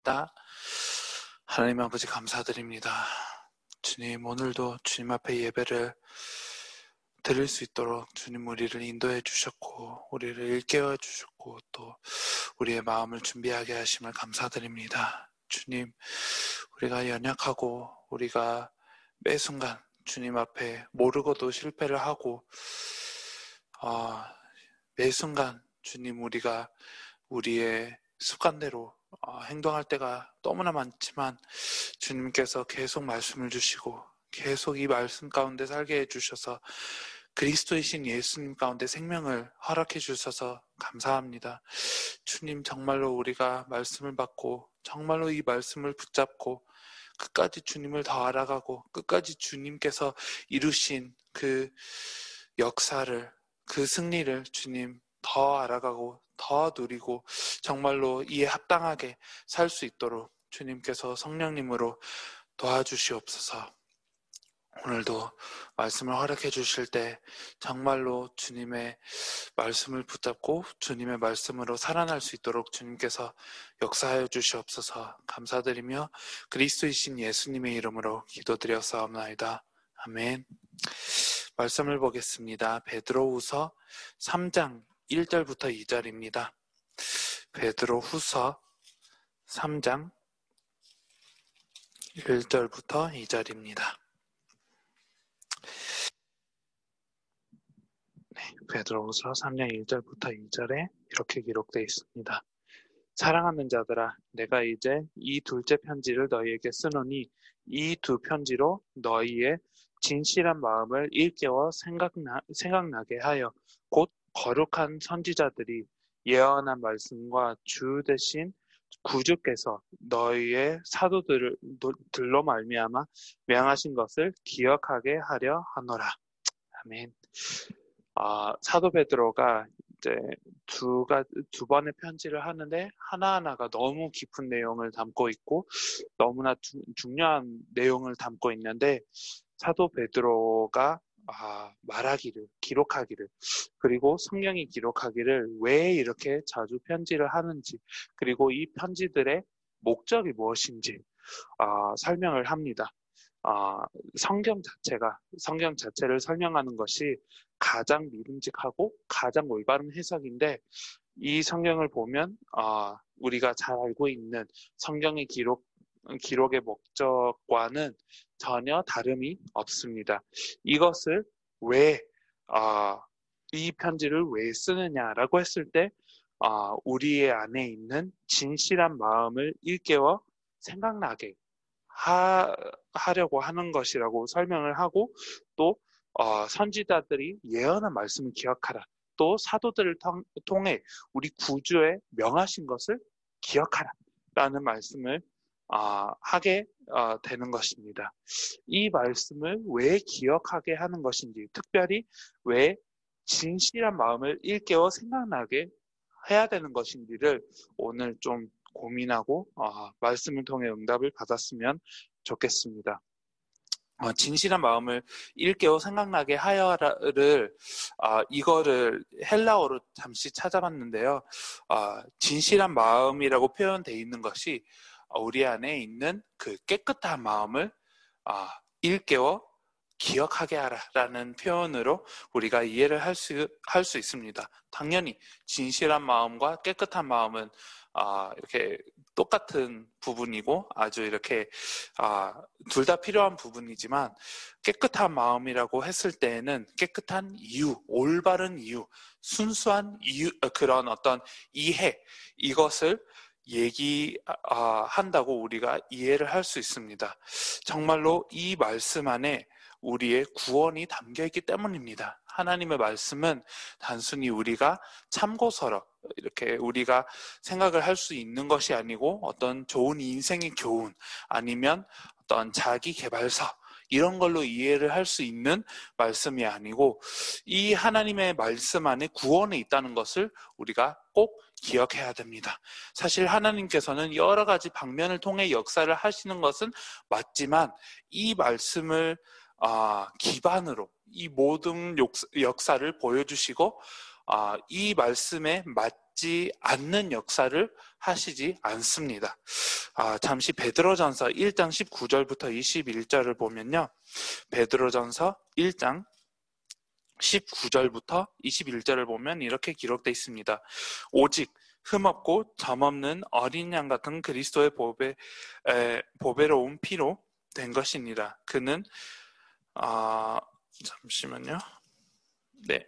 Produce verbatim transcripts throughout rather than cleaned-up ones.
있다. 하나님 아버지 감사드립니다. 주님, 오늘도 주님 앞에 예배를 드릴 수 있도록 주님 우리를 인도해 주셨고 우리를 일깨워 주셨고 또 우리의 마음을 준비하게 하심을 감사드립니다. 주님, 우리가 연약하고 우리가 매 순간 주님 앞에 모르고도 실패를 하고 어, 매 순간 주님 우리가 우리의 습관대로 어, 행동할 때가 너무나 많지만 주님께서 계속 말씀을 주시고 계속 이 말씀 가운데 살게 해주셔서 그리스도이신 예수님 가운데 생명을 허락해 주셔서 감사합니다. 주님, 정말로 우리가 말씀을 받고 정말로 이 말씀을 붙잡고 끝까지 주님을 더 알아가고 끝까지 주님께서 이루신 그 역사를, 그 승리를 주님 더 알아가고 더 누리고 정말로 이에 합당하게 살 수 있도록 주님께서 성령님으로 도와주시옵소서. 오늘도 말씀을 허락해 주실 때 정말로 주님의 말씀을 붙잡고 주님의 말씀으로 살아날 수 있도록 주님께서 역사하여 주시옵소서. 감사드리며 그리스도이신 예수님의 이름으로 기도드렸사옵나이다. 아멘. 말씀을 보겠습니다. 베드로후서 삼 장 일 절부터 이 절입니다. 베드로후서 삼 장 일 절부터 이 절입니다. 네, 베드로후서 삼 장 일 절부터 이 절에 이렇게 기록되어 있습니다. 사랑하는 자들아, 내가 이제 이 둘째 편지를 너희에게 쓰노니 이 두 편지로 너희의 진실한 마음을 일깨워 생각나, 생각나게 하여 곧 거룩한 선지자들이 예언한 말씀과 주 대신 구주께서 너희의 사도들로 말미암아 명하신 것을 기억하게 하려 하노라. 아멘. 아, 사도 베드로가 이제 두가 두 번의 편지를 하는데 하나하나가 너무 깊은 내용을 담고 있고 너무나 주, 중요한 내용을 담고 있는데 사도 베드로가 아, 말하기를, 기록하기를, 그리고 성령이 기록하기를 왜 이렇게 자주 편지를 하는지, 그리고 이 편지들의 목적이 무엇인지 아, 설명을 합니다. 아, 성경 자체가, 성경 자체를 설명하는 것이 가장 믿음직하고 가장 올바른 해석인데 이 성경을 보면 아, 우리가 잘 알고 있는 성경의 기록, 기록의 목적과는 전혀 다름이 없습니다. 이것을 왜, 아, 이 편지를 왜 쓰느냐라고 했을 때 아, 우리의 안에 있는 진실한 마음을 일깨워 생각나게 하, 하려고 하는 것이라고 설명을 하고 또 어, 선지자들이 예언한 말씀을 기억하라. 또 사도들을 통, 통해 우리 구주의 명하신 것을 기억하라. 라는 말씀을 어, 하게 어, 되는 것입니다. 이 말씀을 왜 기억하게 하는 것인지, 특별히 왜 진실한 마음을 일깨워 생각나게 해야 되는 것인지를 오늘 좀 고민하고 어, 말씀을 통해 응답을 받았으면 좋겠습니다. 어, 진실한 마음을 일깨워 생각나게 하여를 어, 이거를 헬라어로 잠시 찾아봤는데요. 어, 진실한 마음이라고 표현되어 있는 것이 우리 안에 있는 그 깨끗한 마음을 어, 일깨워 기억하게 하라라는 표현으로 우리가 이해를 할 수, 할 수 있습니다. 당연히 진실한 마음과 깨끗한 마음은 아, 이렇게 똑같은 부분이고 아주 이렇게 아, 둘 다 필요한 부분이지만 깨끗한 마음이라고 했을 때에는 깨끗한 이유, 올바른 이유, 순수한 이유, 그런 어떤 이해, 이것을 얘기한다고 우리가 이해를 할 수 있습니다. 정말로 이 말씀 안에 우리의 구원이 담겨있기 때문입니다. 하나님의 말씀은 단순히 우리가 참고서로 이렇게 우리가 생각을 할 수 있는 것이 아니고 어떤 좋은 인생의 교훈 아니면 어떤 자기 개발서 이런 걸로 이해를 할 수 있는 말씀이 아니고 이 하나님의 말씀 안에 구원이 있다는 것을 우리가 꼭 기억해야 됩니다. 사실 하나님께서는 여러 가지 방면을 통해 역사를 하시는 것은 맞지만 이 말씀을 아, 기반으로 이 모든 역사를 보여주시고 아, 이 말씀에 맞 있지 않는 역사를 하시지 않습니다. 아, 잠시 베드로전서 일 장 십구 절부터 이십일 절을 보면요. 베드로전서 일 장 십구 절부터 이십일 절을 보면 이렇게 기록되어 있습니다. 오직 흠없고 점없는 어린 양 같은 그리스도의 보배, 에, 보배로운 피로 된 것이니라. 그는 아, 잠시만요. 네.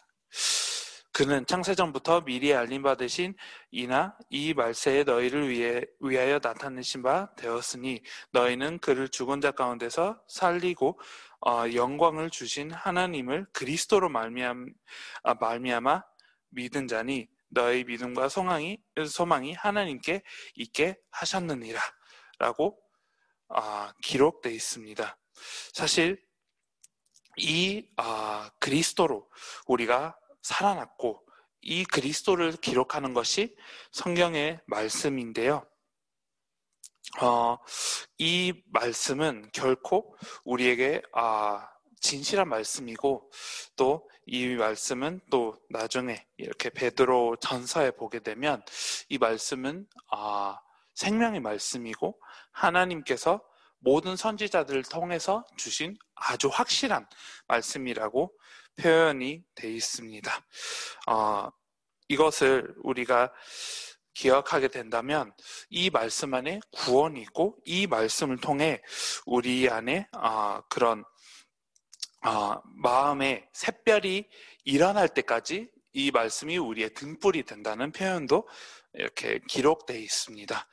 그는 창세전부터 미리 알림받으신 이나 이 말세에 너희를 위해, 위하여 나타내신 바 되었으니 너희는 그를 죽은 자 가운데서 살리고 어, 영광을 주신 하나님을 그리스도로 말미암, 아, 말미암아 믿은 자니 너희 믿음과 소망이, 소망이 하나님께 있게 하셨느니라 라고 어, 기록되어 있습니다. 사실 이 어, 그리스도로 우리가 살아났고 이 그리스도를 기록하는 것이 성경의 말씀인데요. 어, 이 말씀은 결코 우리에게 아, 진실한 말씀이고 또 이 말씀은 또 나중에 이렇게 베드로 전서에 보게 되면 이 말씀은 아, 생명의 말씀이고 하나님께서 모든 선지자들을 통해서 주신 아주 확실한 말씀이라고 표현이 되어 있습니다. 어, 이것을 우리가 기억하게 된다면 이 말씀 안에 구원이 있고 이 말씀을 통해 우리 안에 어, 그런 어, 마음의 샛별이 일어날 때까지 이 말씀이 우리의 등불이 된다는 표현도 이렇게 기록되어 있습니다.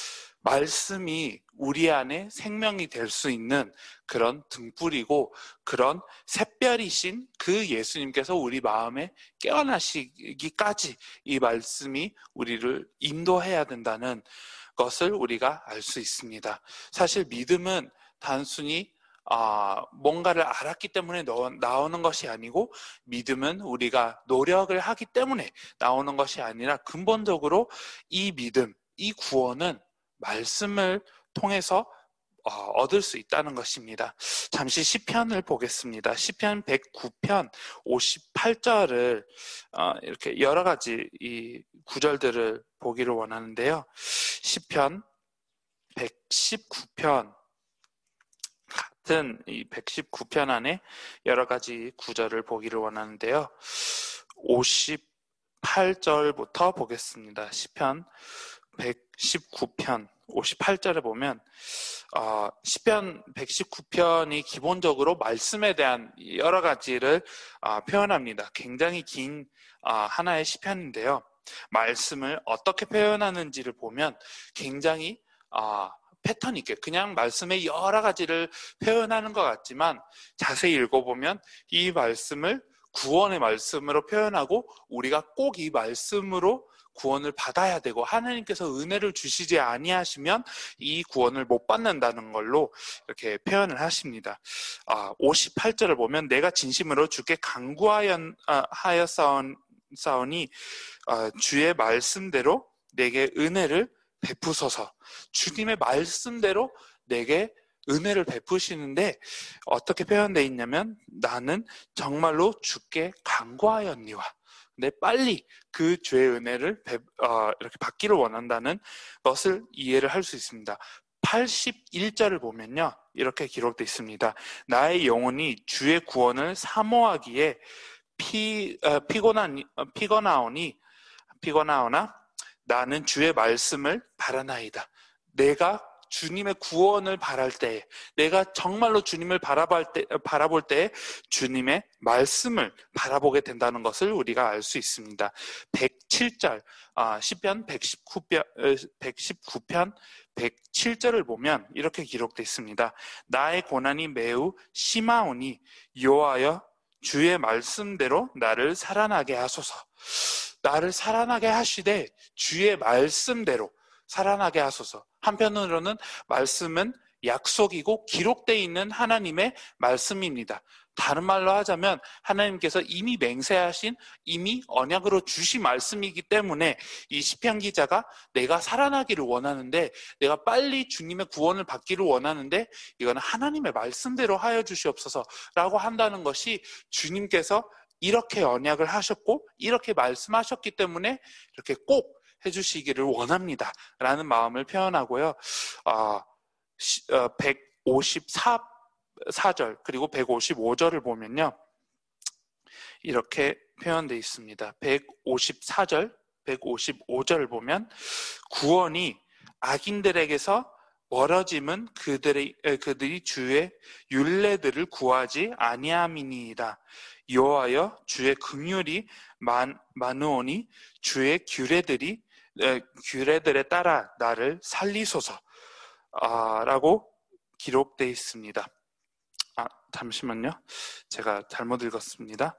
말씀이 우리 안에 생명이 될 수 있는 그런 등불이고 그런 샛별이신 그 예수님께서 우리 마음에 깨어나시기까지 이 말씀이 우리를 인도해야 된다는 것을 우리가 알 수 있습니다. 사실 믿음은 단순히 아, 뭔가를 알았기 때문에 나오는 것이 아니고 믿음은 우리가 노력을 하기 때문에 나오는 것이 아니라 근본적으로 이 믿음, 이 구원은 말씀을 통해서 어, 얻을 수 있다는 것입니다. 잠시 시편을 보겠습니다. 시편 백구 편 오십팔 절을 어, 이렇게 여러 가지 이 구절들을 보기를 원하는데요. 시편 백십구 편 같은 이 백십구 편 안에 여러 가지 구절을 보기를 원하는데요. 오십팔 절부터 보겠습니다. 시편 백십구 편 오십팔 절에 보면 어, 시편 백십구 편이 기본적으로 말씀에 대한 여러 가지를 어, 표현합니다. 굉장히 긴 어, 하나의 시편인데요. 말씀을 어떻게 표현하는지를 보면 굉장히 어, 패턴 있게 그냥 말씀의 여러 가지를 표현하는 것 같지만 자세히 읽어보면 이 말씀을 구원의 말씀으로 표현하고 우리가 꼭 이 말씀으로 구원을 받아야 되고 하나님께서 은혜를 주시지 아니하시면 이 구원을 못 받는다는 걸로 이렇게 표현을 하십니다. 아, 오십팔 절을 보면 내가 진심으로 주께 간구하였사오니 아, 주의 말씀대로 내게 은혜를 베푸소서. 주님의 말씀대로 내게 은혜를 베푸시는데 어떻게 표현되어 있냐면 나는 정말로 주께 간구하였니와 근데 빨리 그 죄의 은혜를 배, 어, 이렇게 받기를 원한다는 것을 이해를 할 수 있습니다. 팔십일 절을 보면요 이렇게 기록되어 있습니다. 나의 영혼이 주의 구원을 사모하기에 피, 어, 피곤하니, 어, 피곤하오니 피곤하오나 나는 주의 말씀을 바라나이다. 내가 주님의 구원을 바랄 때, 내가 정말로 주님을 바라볼 때, 바라볼 때 주님의 말씀을 바라보게 된다는 것을 우리가 알 수 있습니다. 백칠 절, 아, 시편 백십구 편, 백십구 편 백칠 절을 보면 이렇게 기록되어 있습니다. 나의 고난이 매우 심하오니 여호와여 주의 말씀대로 나를 살아나게 하소서. 나를 살아나게 하시되 주의 말씀대로 살아나게 하소서. 한편으로는 말씀은 약속이고 기록되어 있는 하나님의 말씀입니다. 다른 말로 하자면 하나님께서 이미 맹세하신 이미 언약으로 주신 말씀이기 때문에 이 시편 기자가 내가 살아나기를 원하는데 내가 빨리 주님의 구원을 받기를 원하는데 이거는 하나님의 말씀대로 하여 주시옵소서라고 한다는 것이 주님께서 이렇게 언약을 하셨고 이렇게 말씀하셨기 때문에 이렇게 꼭 해주시기를 원합니다 라는 마음을 표현하고요. 어, 백오십사 절 그리고 백오십오 절을 보면요, 이렇게 표현되어 있습니다. 백오십사 절, 백오십오 절을 보면 구원이 악인들에게서 멀어짐은 그들의, 그들이 주의 율례들을 구하지 아니함이니이다. 여호와여 주의 긍휼이 많, 많으오니 주의 규례들이 에, 규례들에 따라 나를 살리소서 아, 라고 기록되어 있습니다. 아, 잠시만요. 제가 잘못 읽었습니다.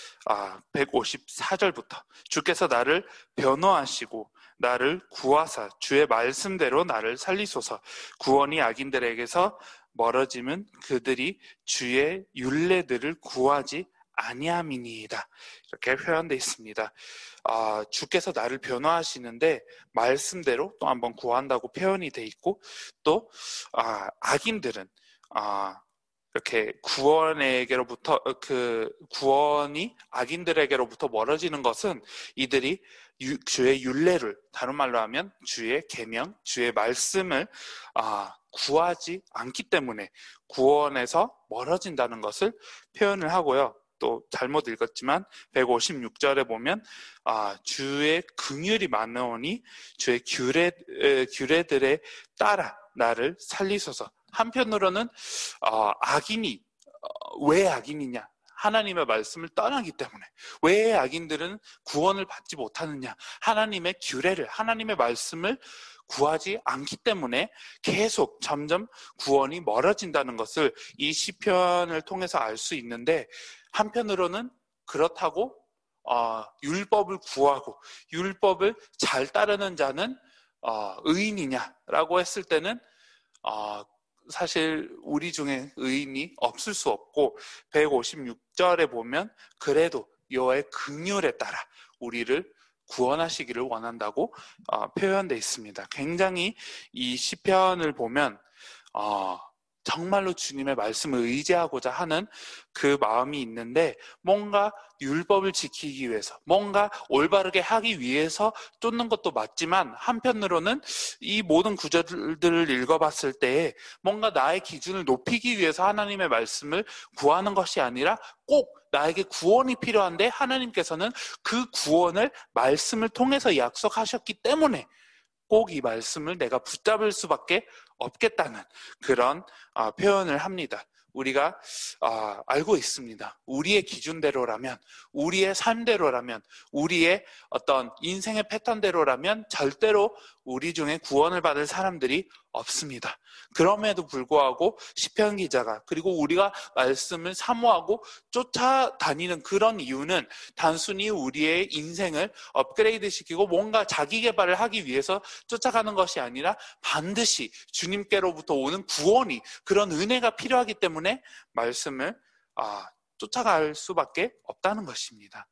아, 백오십사 절부터 주께서 나를 변호하시고 나를 구하사 주의 말씀대로 나를 살리소서. 구원이 악인들에게서 멀어짐은 그들이 주의 율례들을 구하지 아니함이니이다. 이렇게 표현되어 있습니다. 아, 주께서 나를 변호하시는데 말씀대로 또 한번 구한다고 표현이 되어 있고, 또 아, 악인들은 아, 이렇게 구원에게로부터 그 구원이 악인들에게로부터 멀어지는 것은 이들이 유, 주의 율례를, 다른 말로 하면 주의 계명, 주의 말씀을 아, 구하지 않기 때문에 구원에서 멀어진다는 것을 표현을 하고요. 또 잘못 읽었지만 백오십육 절에 보면 아, 주의 긍휼이 많으오니 주의 규례, 에, 규례들에 따라 나를 살리소서. 한편으로는 어, 악인이 어, 왜 악인이냐? 하나님의 말씀을 떠나기 때문에. 왜 악인들은 구원을 받지 못하느냐? 하나님의 규례를, 하나님의 말씀을 구하지 않기 때문에 계속 점점 구원이 멀어진다는 것을 이 시편을 통해서 알 수 있는데, 한편으로는 그렇다고 어, 율법을 구하고 율법을 잘 따르는 자는 어, 의인이냐라고 했을 때는 어, 사실 우리 중에 의인이 없을 수 없고, 백오십육 절에 보면 그래도 여호와의 긍휼에 따라 우리를 구원하시기를 원한다고 어, 표현되어 있습니다. 굉장히 이 시편을 보면 어, 정말로 주님의 말씀을 의지하고자 하는 그 마음이 있는데, 뭔가 율법을 지키기 위해서, 뭔가 올바르게 하기 위해서 쫓는 것도 맞지만, 한편으로는 이 모든 구절들을 읽어봤을 때 뭔가 나의 기준을 높이기 위해서 하나님의 말씀을 구하는 것이 아니라 꼭 나에게 구원이 필요한데 하나님께서는 그 구원을 말씀을 통해서 약속하셨기 때문에 꼭 이 말씀을 내가 붙잡을 수밖에 없겠다는 그런 어, 표현을 합니다. 우리가 어, 알고 있습니다. 우리의 기준대로라면, 우리의 삶대로라면, 우리의 어떤 인생의 패턴대로라면 절대로 우리 중에 구원을 받을 사람들이 없습니다. 그럼에도 불구하고 시편 기자가, 그리고 우리가 말씀을 사모하고 쫓아다니는 그런 이유는 단순히 우리의 인생을 업그레이드 시키고 뭔가 자기 개발을 하기 위해서 쫓아가는 것이 아니라 반드시 주님께로부터 오는 구원이, 그런 은혜가 필요하기 때문에 말씀을 아, 쫓아갈 수밖에 없다는 것입니다.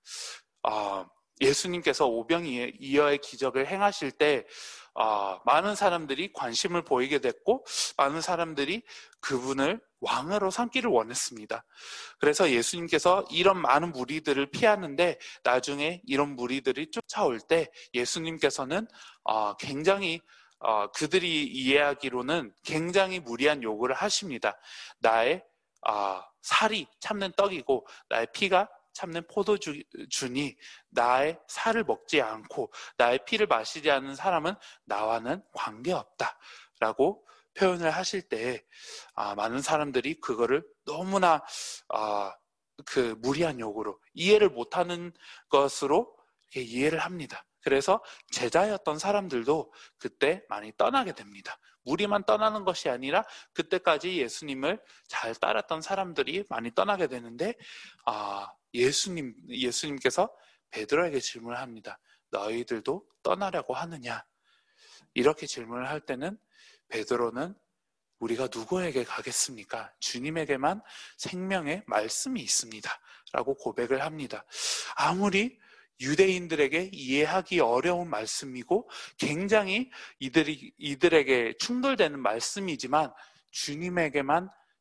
아, 예수님께서 오병이어의 기적을 행하실 때 어, 많은 사람들이 관심을 보이게 됐고, 많은 사람들이 그분을 왕으로 삼기를 원했습니다. 그래서 예수님께서 이런 많은 무리들을 피하는데, 나중에 이런 무리들이 쫓아올 때 예수님께서는 어, 굉장히 어, 그들이 이해하기로는 굉장히 무리한 요구를 하십니다. 나의 어, 살이 참는 떡이고 나의 피가 참는 포도주니 나의 살을 먹지 않고 나의 피를 마시지 않는 사람은 나와는 관계없다 라고 표현을 하실 때 아, 많은 사람들이 그거를 너무나 아, 그 무리한 요구로, 이해를 못하는 것으로 이해를 합니다. 그래서 제자였던 사람들도 그때 많이 떠나게 됩니다. 무리만 떠나는 것이 아니라 그때까지 예수님을 잘 따랐던 사람들이 많이 떠나게 되는데, 아, 예수님, 예수님께서 베드로에게 질문을 합니다. 너희들도 떠나려고 하느냐? 이렇게 질문을 할 때는 베드로는 우리가 누구에게 가겠습니까? 주님에게만 생명의 말씀이 있습니다 라고 고백을 합니다. 아무리 유대인들에게 이해하기 어려운 말씀이고 굉장히 이들이, 이들에게 충돌되는 말씀이지만 주님에게만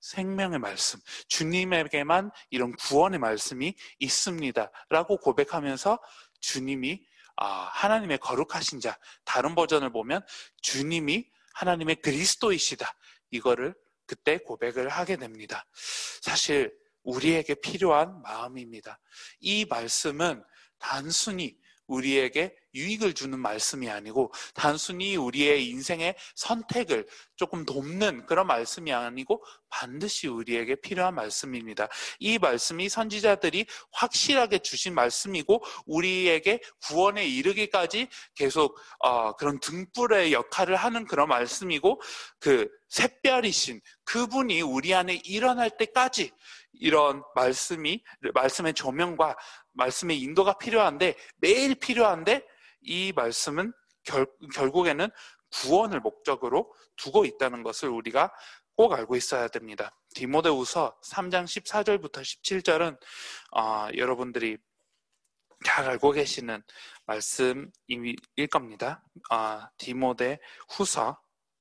생명의 말씀, 주님에게만 이런 구원의 말씀이 있습니다 라고 고백하면서 주님이 아, 하나님의 거룩하신 자, 다른 버전을 보면 주님이 하나님의 그리스도이시다, 이거를 그때 고백을 하게 됩니다. 사실 우리에게 필요한 마음입니다. 이 말씀은 단순히 우리에게 유익을 주는 말씀이 아니고, 단순히 우리의 인생의 선택을 조금 돕는 그런 말씀이 아니고 반드시 우리에게 필요한 말씀입니다. 이 말씀이 선지자들이 확실하게 주신 말씀이고, 우리에게 구원에 이르기까지 계속 어, 그런 등불의 역할을 하는 그런 말씀이고, 그 샛별이신 그분이 우리 안에 일어날 때까지 이런 말씀이, 말씀의 조명과 말씀의 인도가 필요한데, 매일 필요한데, 이 말씀은 결, 결국에는 구원을 목적으로 두고 있다는 것을 우리가 꼭 알고 있어야 됩니다. 디모데후서 삼 장 십사 절부터 십칠 절은 어, 여러분들이 잘 알고 계시는 말씀일 겁니다. 어, 디모데후서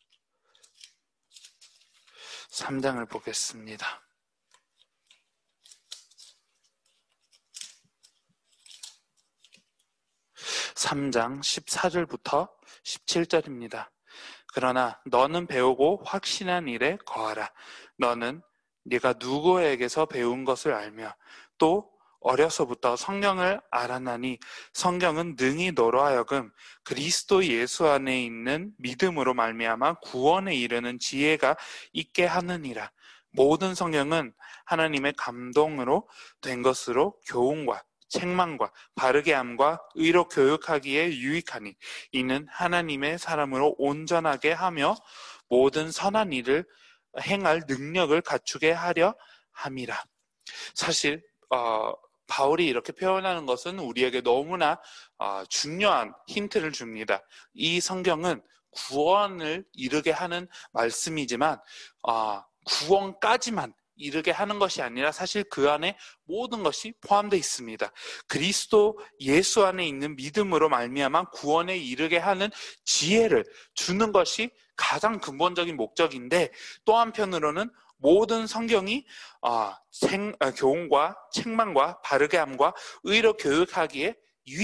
삼 장을 보겠습니다. 삼 장 십사 절부터 십칠 절입니다. 그러나 너는 배우고 확신한 일에 거하라. 너는 네가 누구에게서 배운 것을 알며 또 어려서부터 성경을 알았나니 성경은 능히 너로 하여금 그리스도 예수 안에 있는 믿음으로 말미암아 구원에 이르는 지혜가 있게 하느니라. 모든 성경은 하나님의 감동으로 된 것으로 교훈과 책망과 바르게 함과 의로 교육하기에 유익하니 이는 하나님의 사람으로 온전하게 하며 모든 선한 일을 행할 능력을 갖추게 하려 함이라. 사실 어, 바울이 이렇게 표현하는 것은 우리에게 너무나 어, 중요한 힌트를 줍니다. 이 성경은 구원을 이루게 하는 말씀이지만 어, 구원까지만 이르게 하는 것이 아니라 사실 그 안에 모든 것이 포함되어 있습니다. 그리스도 예수 안에 있는 믿음으로 말미암아 구원에 이르게 하는 지혜를 주는 것이 가장 근본적인 목적인데, 또 한편으로는 모든 성경이 어, 생, 어, 교훈과 책망과 바르게 함과 의로 교육하기에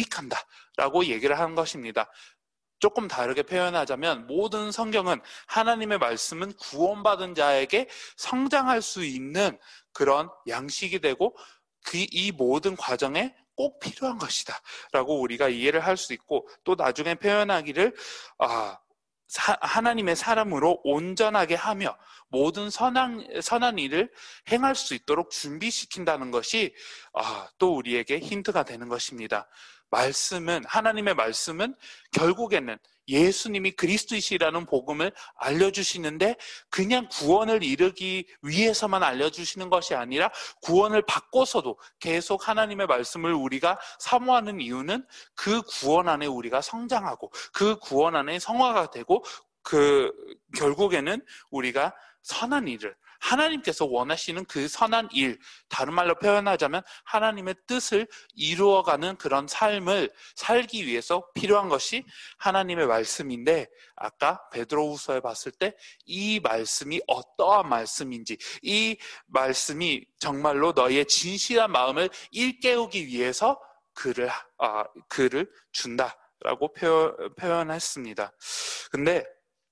유익한다라고 얘기를 하는 것입니다. 조금 다르게 표현하자면 모든 성경은, 하나님의 말씀은 구원받은 자에게 성장할 수 있는 그런 양식이 되고 그, 이 모든 과정에 꼭 필요한 것이다 라고 우리가 이해를 할 수 있고, 또 나중에 표현하기를 아, 사, 하나님의 사람으로 온전하게 하며 모든 선한, 선한 일을 행할 수 있도록 준비시킨다는 것이 아, 또 우리에게 힌트가 되는 것입니다. 말씀은, 하나님의 말씀은 결국에는 예수님이 그리스도이시라는 복음을 알려주시는데, 그냥 구원을 이루기 위해서만 알려주시는 것이 아니라 구원을 받고서도 계속 하나님의 말씀을 우리가 사모하는 이유는 그 구원 안에 우리가 성장하고 그 구원 안에 성화가 되고, 그 결국에는 우리가 선한 일을, 하나님께서 원하시는 그 선한 일, 다른 말로 표현하자면 하나님의 뜻을 이루어가는 그런 삶을 살기 위해서 필요한 것이 하나님의 말씀인데, 아까 베드로후서에 봤을 때 이 말씀이 어떠한 말씀인지, 이 말씀이 정말로 너희의 진실한 마음을 일깨우기 위해서 그를, 아, 그를 준다라고 표, 표현했습니다. 근데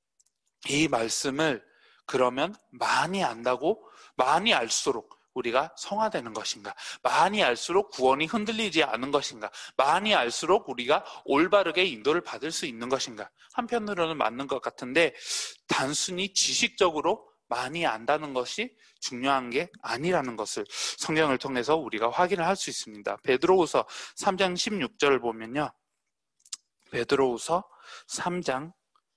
이 말씀을 그러면 많이 안다고 많이 알수록 우리가 성화되는 것인가? 많이 알수록 구원이 흔들리지 않은 것인가? 많이 알수록 우리가 올바르게 인도를 받을 수 있는 것인가? 한편으로는 맞는 것 같은데, 단순히 지식적으로 많이 안다는 것이 중요한 게 아니라는 것을 성경을 통해서 우리가 확인을 할 수 있습니다. 베드로후서 삼 장 십육 절을 보면요, 베드로후서 삼 장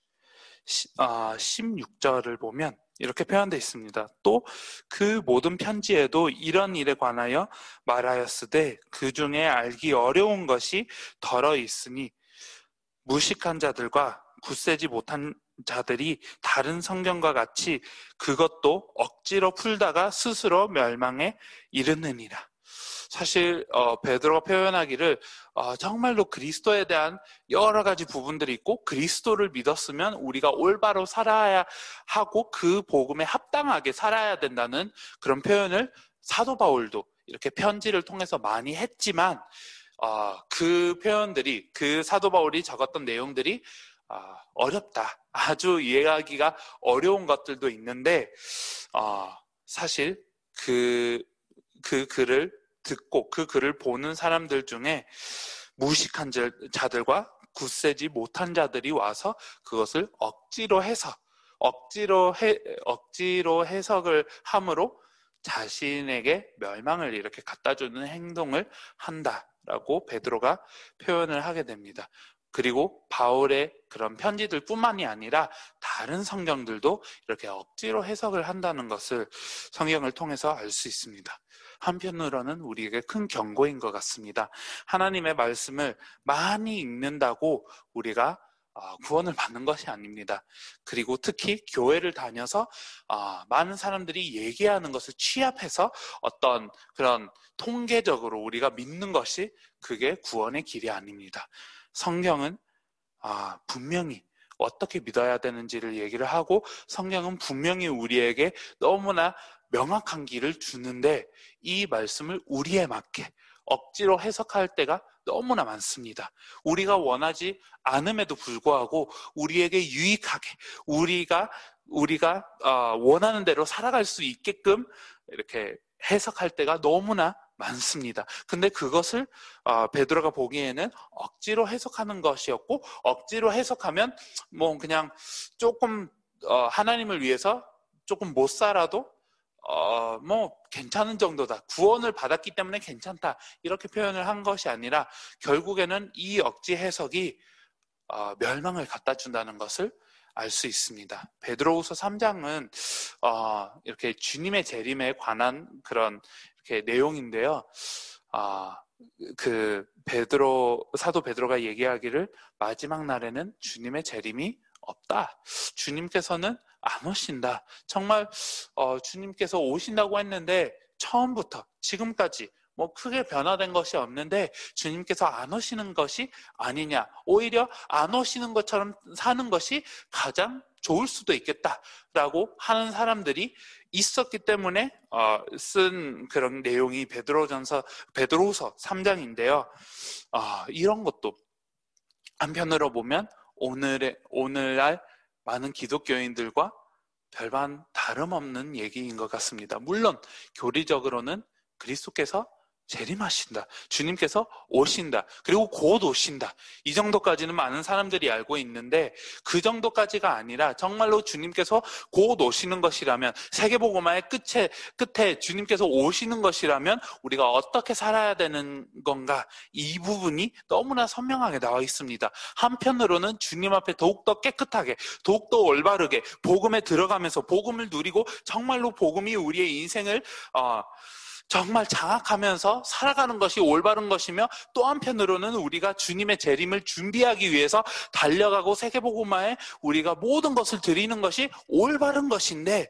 십육 절을 보면 이렇게 표현되어 있습니다. 또 그 모든 편지에도 이런 일에 관하여 말하였으되 그 중에 알기 어려운 것이 덜어 있으니 무식한 자들과 굳세지 못한 자들이 다른 성경과 같이 그것도 억지로 풀다가 스스로 멸망에 이르느니라. 사실 어, 베드로가 표현하기를 어, 정말로 그리스도에 대한 여러 가지 부분들이 있고 그리스도를 믿었으면 우리가 올바로 살아야 하고 그 복음에 합당하게 살아야 된다는 그런 표현을 사도 바울도 이렇게 편지를 통해서 많이 했지만 어, 그 표현들이 그 사도 바울이 적었던 내용들이 어, 어렵다. 아주 이해하기가 어려운 것들도 있는데 어, 사실 그, 그 글을 듣고 그 글을 보는 사람들 중에 무식한 자들과 굳세지 못한 자들이 와서 그것을 억지로 해서 억지로 해, 억지로 해석을 함으로 자신에게 멸망을 이렇게 갖다주는 행동을 한다라고 베드로가 표현을 하게 됩니다. 그리고 바울의 그런 편지들 뿐만이 아니라 다른 성경들도 이렇게 억지로 해석을 한다는 것을 성경을 통해서 알 수 있습니다. 한편으로는 우리에게 큰 경고인 것 같습니다. 하나님의 말씀을 많이 읽는다고 우리가 구원을 받는 것이 아닙니다. 그리고 특히 교회를 다녀서 많은 사람들이 얘기하는 것을 취합해서 어떤 그런 통계적으로 우리가 믿는 것이 그게 구원의 길이 아닙니다. 성경은 아, 분명히 어떻게 믿어야 되는지를 얘기를 하고 성경은 분명히 우리에게 너무나 명확한 길을 주는데 이 말씀을 우리에 맞게 억지로 해석할 때가 너무나 많습니다. 우리가 원하지 않음에도 불구하고 우리에게 유익하게 우리가 우리가 원하는 대로 살아갈 수 있게끔 이렇게 해석할 때가 너무나 많습니다. 근데 그것을 어, 베드로가 보기에는 억지로 해석하는 것이었고 억지로 해석하면 뭐 그냥 조금 어, 하나님을 위해서 조금 못 살아도 어, 뭐 괜찮은 정도다. 구원을 받았기 때문에 괜찮다. 이렇게 표현을 한 것이 아니라 결국에는 이 억지 해석이 어, 멸망을 갖다 준다는 것을 알 수 있습니다. 베드로후서 삼 장은 어, 이렇게 주님의 재림에 관한 그런 이렇게 내용인데요. 어, 그 베드로 사도 베드로가 얘기하기를 마지막 날에는 주님의 재림이 없다. 주님께서는 안 오신다. 정말 어, 주님께서 오신다고 했는데 처음부터 지금까지 뭐 크게 변화된 것이 없는데 주님께서 안 오시는 것이 아니냐. 오히려 안 오시는 것처럼 사는 것이 가장 좋을 수도 있겠다라고 하는 사람들이 있었기 때문에 어, 쓴 그런 내용이 베드로전서, 베드로후서 삼 장인데요. 어, 이런 것도 한편으로 보면 오늘의 오늘날 많은 기독교인들과 별반 다름없는 얘기인 것 같습니다. 물론 교리적으로는 그리스도께서 재림하신다. 주님께서 오신다. 그리고 곧 오신다. 이 정도까지는 많은 사람들이 알고 있는데 그 정도까지가 아니라 정말로 주님께서 곧 오시는 것이라면 세계복음화의 끝에, 끝에 주님께서 오시는 것이라면 우리가 어떻게 살아야 되는 건가 이 부분이 너무나 선명하게 나와 있습니다. 한편으로는 주님 앞에 더욱더 깨끗하게 더욱더 올바르게 복음에 들어가면서 복음을 누리고 정말로 복음이 우리의 인생을 어, 정말 장악하면서 살아가는 것이 올바른 것이며 또 한편으로는 우리가 주님의 재림을 준비하기 위해서 달려가고 세계복음화에 우리가 모든 것을 드리는 것이 올바른 것인데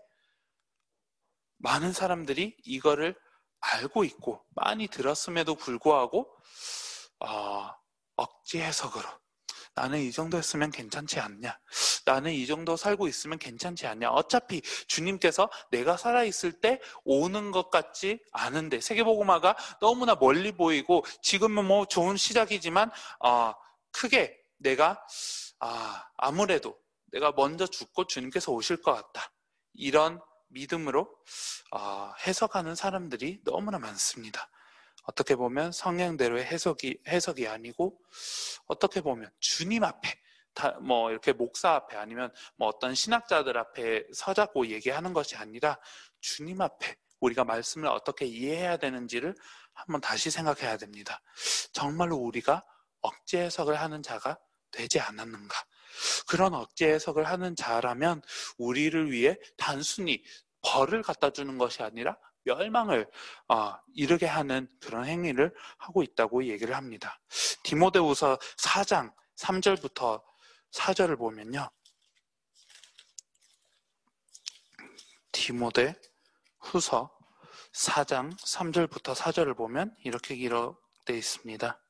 많은 사람들이 이거를 알고 있고 많이 들었음에도 불구하고 어, 억지 해석으로 나는 이 정도 했으면 괜찮지 않냐? 나는 이 정도 살고 있으면 괜찮지 않냐? 어차피 주님께서 내가 살아있을 때 오는 것 같지 않은데 세계복음화가 너무나 멀리 보이고 지금은 뭐 좋은 시작이지만 어, 크게 내가 아, 아무래도 내가 먼저 죽고 주님께서 오실 것 같다. 이런 믿음으로 어, 해석하는 사람들이 너무나 많습니다. 어떻게 보면 성경대로의 해석이, 해석이 아니고 어떻게 보면 주님 앞에 다, 뭐 이렇게 목사 앞에 아니면 뭐 어떤 신학자들 앞에 서자고 얘기하는 것이 아니라 주님 앞에 우리가 말씀을 어떻게 이해해야 되는지를 한번 다시 생각해야 됩니다. 정말로 우리가 억지 해석을 하는 자가 되지 않았는가? 그런 억지 해석을 하는 자라면 우리를 위해 단순히 벌을 갖다 주는 것이 아니라 멸망을 어, 이르게 하는 그런 행위를 하고 있다고 얘기를 합니다. 디모데후서 사 장 삼 절부터 사 절을 보면요. 디모데후서 사 장 삼 절부터 사 절을 보면 이렇게 기록되어 있습니다.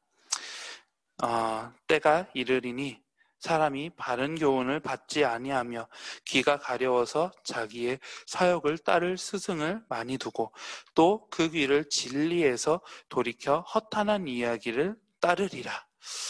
어, 때가 이르리니 사람이 바른 교훈을 받지 아니하며 귀가 가려워서 자기의 사역을 따를 스승을 많이 두고 또 그 귀를 진리에서 돌이켜 허탄한 이야기를 따르리라.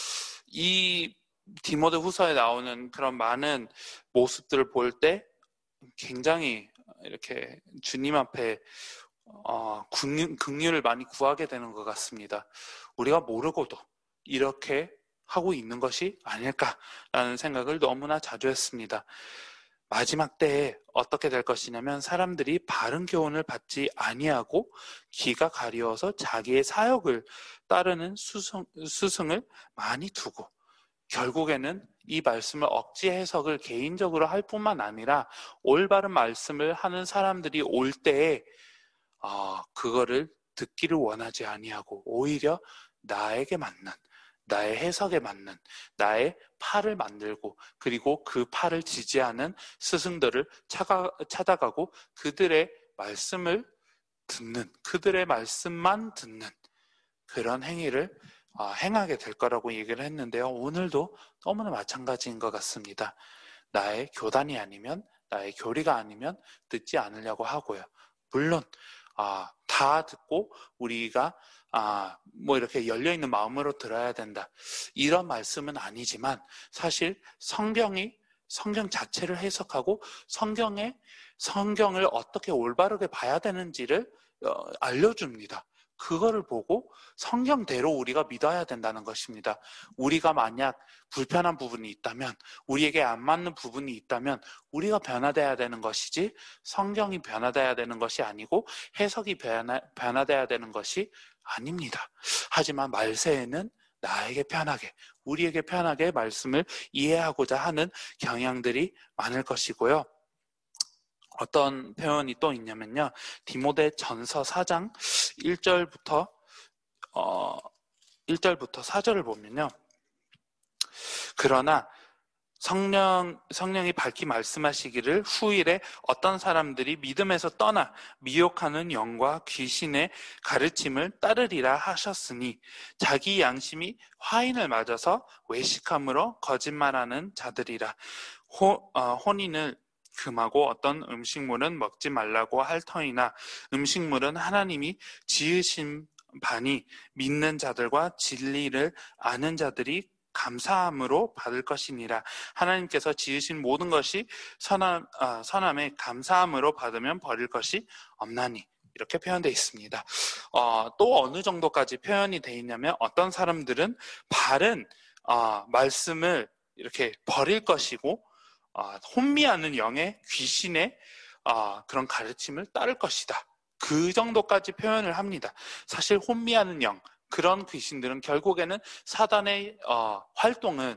이 디모데 후서에 나오는 그런 많은 모습들을 볼 때 굉장히 이렇게 주님 앞에 어, 긍휼, 긍휼을 많이 구하게 되는 것 같습니다. 우리가 모르고도 이렇게 하고 있는 것이 아닐까라는 생각을 너무나 자주 했습니다. 마지막 때에 어떻게 될 것이냐면 사람들이 바른 교훈을 받지 아니하고 귀가 가리워서 자기의 사역을 따르는 스승, 스승을 많이 두고 결국에는 이 말씀을 억지 해석을 개인적으로 할 뿐만 아니라 올바른 말씀을 하는 사람들이 올 때에 어, 그거를 듣기를 원하지 아니하고 오히려 나에게 맞는, 나의 해석에 맞는, 나의 팔을 만들고 그리고 그 팔을 지지하는 스승들을 찾아, 찾아가고 그들의 말씀을 듣는, 그들의 말씀만 듣는 그런 행위를 어, 행하게 될 거라고 얘기를 했는데요. 오늘도 너무나 마찬가지인 것 같습니다. 나의 교단이 아니면, 나의 교리가 아니면 듣지 않으려고 하고요. 물론 아, 다 듣고 우리가 아, 뭐 이렇게 열려있는 마음으로 들어야 된다. 이런 말씀은 아니지만 사실 성경이 성경 자체를 해석하고 성경의 성경을 어떻게 올바르게 봐야 되는지를 어, 알려줍니다. 그거를 보고 성경대로 우리가 믿어야 된다는 것입니다. 우리가 만약 불편한 부분이 있다면, 우리에게 안 맞는 부분이 있다면 우리가 변화돼야 되는 것이지 성경이 변화돼야 되는 것이 아니고 해석이 변화, 변화돼야 되는 것이 아닙니다. 하지만 말세에는 나에게 편하게, 우리에게 편하게 말씀을 이해하고자 하는 경향들이 많을 것이고요. 어떤 표현이 또 있냐면요. 디모데 전서 사 장 일 절부터 어, 일 절부터 사 절을 보면요. 그러나 성령, 성령이 밝히 말씀하시기를 후일에 어떤 사람들이 믿음에서 떠나 미혹하는 영과 귀신의 가르침을 따르리라 하셨으니 자기 양심이 화인을 맞아서 외식함으로 거짓말하는 자들이라. 호, 어, 혼인을 금하고 어떤 음식물은 먹지 말라고 할 터이나 음식물은 하나님이 지으신 바니 믿는 자들과 진리를 아는 자들이 감사함으로 받을 것이니라. 하나님께서 지으신 모든 것이 선함, 아, 선함에 감사함으로 받으면 버릴 것이 없나니. 이렇게 표현되어 있습니다. 어, 또 어느 정도까지 표현이 되어 있냐면 어떤 사람들은 바른 어, 말씀을 이렇게 버릴 것이고 어, 혼미하는 영의 귀신의 어, 그런 가르침을 따를 것이다. 그 정도까지 표현을 합니다. 사실 혼미하는 영, 그런 귀신들은 결국에는 사단의 어, 활동은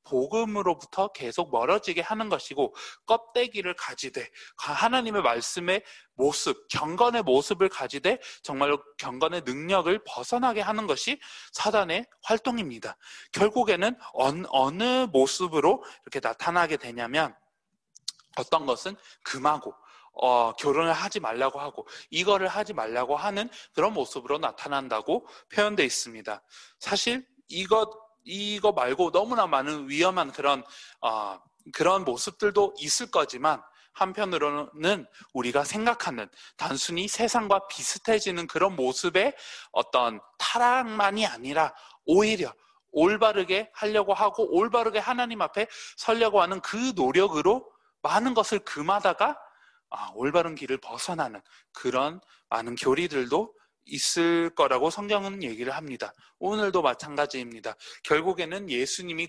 복음으로부터 계속 멀어지게 하는 것이고 껍데기를 가지되 하나님의 말씀의 모습, 경건의 모습을 가지되 정말로 경건의 능력을 벗어나게 하는 것이 사단의 활동입니다. 결국에는 어느, 어느 모습으로 이렇게 나타나게 되냐면 어떤 것은 금하고 어, 결혼을 하지 말라고 하고 이거를 하지 말라고 하는 그런 모습으로 나타난다고 표현되어 있습니다. 사실 이것 이거 말고 너무나 많은 위험한 그런 어, 그런 모습들도 있을 거지만 한편으로는 우리가 생각하는 단순히 세상과 비슷해지는 그런 모습의 어떤 타락만이 아니라 오히려 올바르게 하려고 하고 올바르게 하나님 앞에 서려고 하는 그 노력으로 많은 것을 금하다가 아, 올바른 길을 벗어나는 그런 많은 교리들도 있을 거라고 성경은 얘기를 합니다. 오늘도 마찬가지입니다. 결국에는 예수님이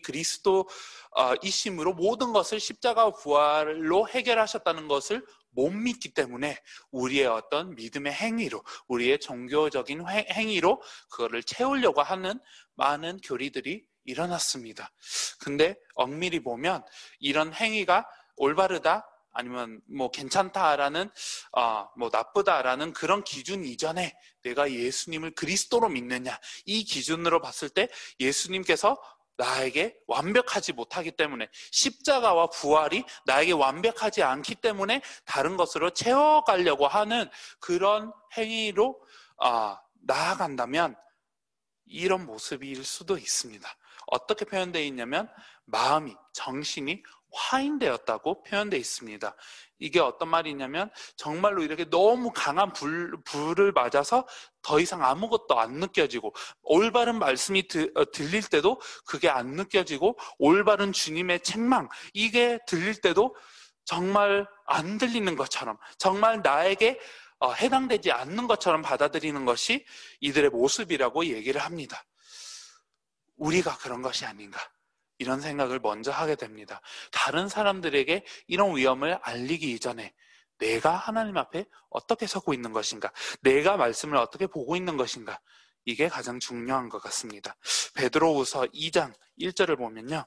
그리스도이심으로 모든 것을 십자가 부활로 해결하셨다는 것을 못 믿기 때문에 우리의 어떤 믿음의 행위로, 우리의 종교적인 행위로 그거를 채우려고 하는 많은 교리들이 일어났습니다. 근데 엄밀히 보면 이런 행위가 올바르다 아니면 뭐 괜찮다라는 어, 뭐 나쁘다라는 그런 기준 이전에 내가 예수님을 그리스도로 믿느냐 이 기준으로 봤을 때 예수님께서 나에게 완벽하지 못하기 때문에, 십자가와 부활이 나에게 완벽하지 않기 때문에 다른 것으로 채워가려고 하는 그런 행위로 아, 나아간다면 이런 모습일 수도 있습니다. 어떻게 표현되어 있냐면 마음이, 정신이 화인되었다고 표현되어 있습니다. 이게 어떤 말이냐면 정말로 이렇게 너무 강한 불, 불을 맞아서 더 이상 아무것도 안 느껴지고, 올바른 말씀이 드, 어, 들릴 때도 그게 안 느껴지고, 올바른 주님의 책망 이게 들릴 때도 정말 안 들리는 것처럼, 정말 나에게 어, 해당되지 않는 것처럼 받아들이는 것이 이들의 모습이라고 얘기를 합니다. 우리가 그런 것이 아닌가, 이런 생각을 먼저 하게 됩니다. 다른 사람들에게 이런 위험을 알리기 이전에 내가 하나님 앞에 어떻게 서고 있는 것인가, 내가 말씀을 어떻게 보고 있는 것인가, 이게 가장 중요한 것 같습니다. 베드로후서 이 장 일 절을 보면요,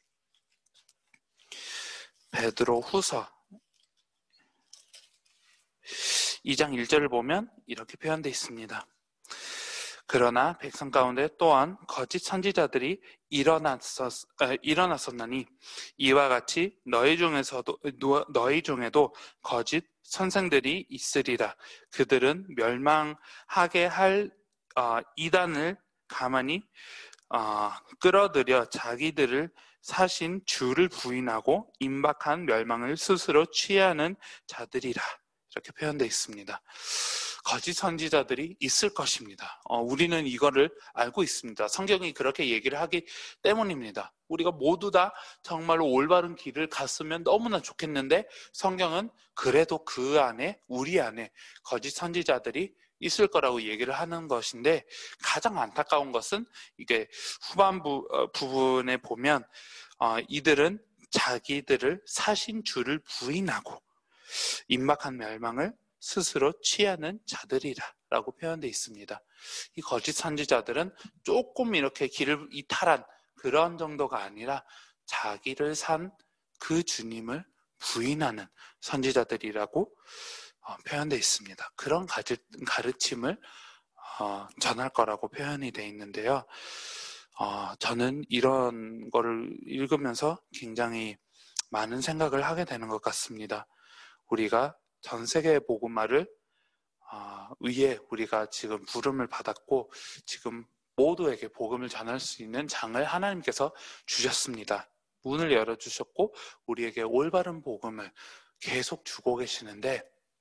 베드로후서 이 장 일 절을 보면 이렇게 표현되어 있습니다. 그러나 백성 가운데 또한 거짓 선지자들이 일어났었, 에, 일어났었나니 이와 같이 너희 중에서도 너희 중에도 거짓 선생들이 있으리라. 그들은 멸망하게 할 어, 이단을 가만히 어, 끌어들여 자기들을 사신 주를 부인하고 임박한 멸망을 스스로 취하는 자들이라. 이렇게 표현되어 있습니다. 거짓 선지자들이 있을 것입니다. 어, 우리는 이거를 알고 있습니다. 성경이 그렇게 얘기를 하기 때문입니다. 우리가 모두 다 정말로 올바른 길을 갔으면 너무나 좋겠는데, 성경은 그래도 그 안에, 우리 안에 거짓 선지자들이 있을 거라고 얘기를 하는 것인데, 가장 안타까운 것은 이게 후반부 어, 부분에 보면 어, 이들은 자기들을 사신 주를 부인하고 임박한 멸망을 스스로 취하는 자들이라 라고 표현되어 있습니다. 이 거짓 선지자들은 조금 이렇게 길을 이탈한 그런 정도가 아니라 자기를 산 그 주님을 부인하는 선지자들이라고 표현되어 있습니다. 그런 가르침을 전할 거라고 표현이 되어 있는데요. 저는 이런 거를 읽으면서 굉장히 많은 생각을 하게 되는 것 같습니다. 우리가 전 세계 복음화를 어, 위에 우리가 지금 부름을 받았고, 지금 모두에게 복음을 전할 수 있는 장을 하나님께서 주셨습니다. 문을 열어주셨고 우리에게 올바른 복음을 계속 주고 계시는데,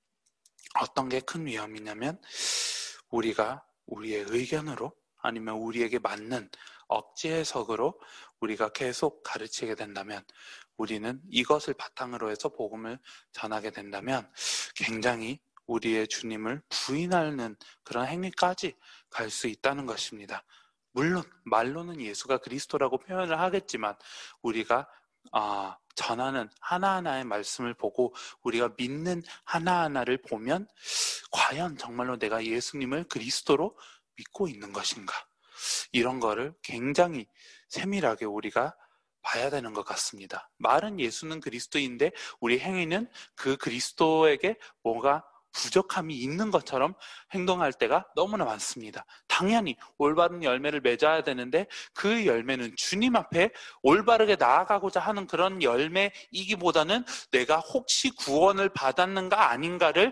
어떤 게 큰 위험이냐면 우리가 우리의 의견으로 아니면 우리에게 맞는 억지 해석으로 우리가 계속 가르치게 된다면, 우리는 이것을 바탕으로 해서 복음을 전하게 된다면 굉장히 우리의 주님을 부인하는 그런 행위까지 갈 수 있다는 것입니다. 물론 말로는 예수가 그리스도라고 표현을 하겠지만, 우리가 어, 전하는 하나하나의 말씀을 보고 우리가 믿는 하나하나를 보면 과연 정말로 내가 예수님을 그리스도로 믿고 있는 것인가, 이런 거를 굉장히 세밀하게 우리가 봐야 되는 것 같습니다. 말은 예수는 그리스도인데 우리 행위는 그 그리스도에게 뭐가 부족함이 있는 것처럼 행동할 때가 너무나 많습니다. 당연히 올바른 열매를 맺어야 되는데 그 열매는 주님 앞에 올바르게 나아가고자 하는 그런 열매이기보다는 내가 혹시 구원을 받았는가 아닌가를